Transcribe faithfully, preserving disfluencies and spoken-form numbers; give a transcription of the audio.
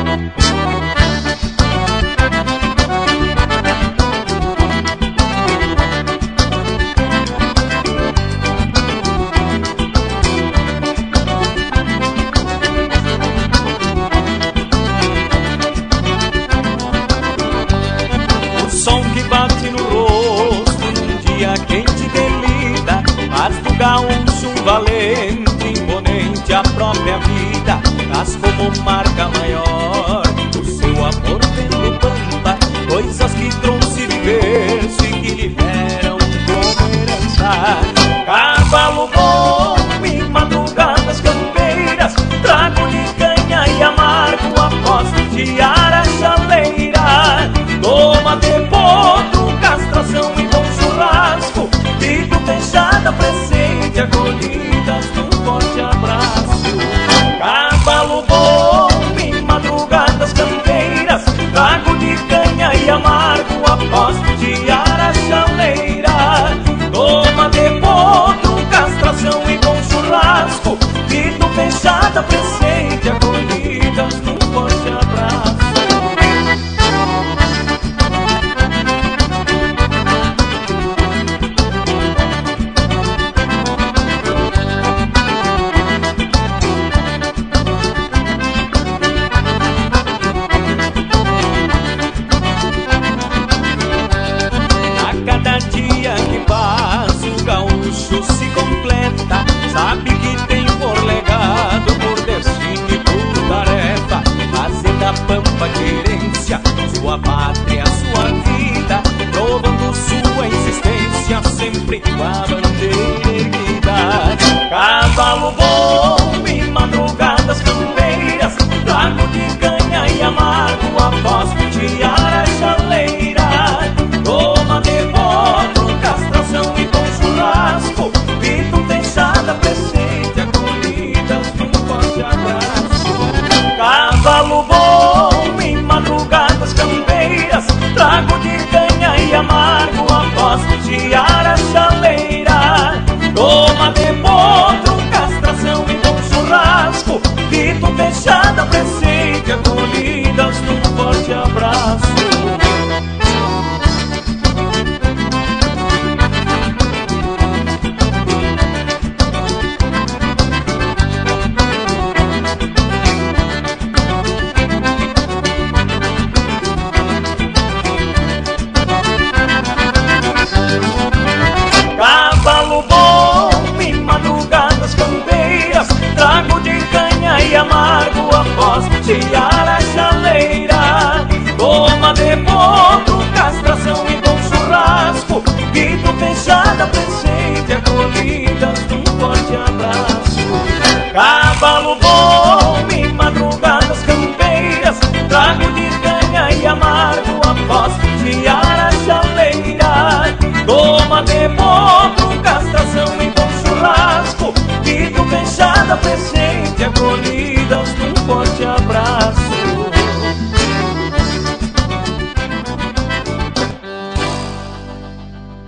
O sol que bate no rosto num dia quente delida faz do gaúcho um valente, imponente a própria vida. Traz como marca maior o seu amor pelo pampa, coisas que trouxe de berço e que lhe deram como herança. Cavalo bom e madrugadas campeiras, trago de canha e amargo aposto de ara chaleira. Toma de potro, castração e bom churrasco, fico fechada, presente, acolhidas num forte abraço. Cavalo bom e madrugadas campeiras, trago de canha e amargo aposto de ara chaleira. Toma de potro, castração e bom churrasco, fico fechada, presente, acolhidas num forte abraço. Dia que passa o gaúcho se completa, sabe que tem por legado, por destino e por tarefa, fazer da pampa querência sua pátria, sua vida, provando sua existência sempre com a bandeira erguida. Cavalo bom e madrugadas campeiras, trago de canha e amargo aposto de ara chaleira. Toma de potro, castração e bom churrasco, fico fechada, presente, acolhidas num forte abraço. Cavalo bom e madrugadas campeiras, trago de canha e amargo aposto de ara chaleira. Toma de potro, castração e bom churrasco, fico fechada, presente, acolhidas num forte abraço. Cavalo bom e madrugadas campeiras, trago de canha e amargo aposto de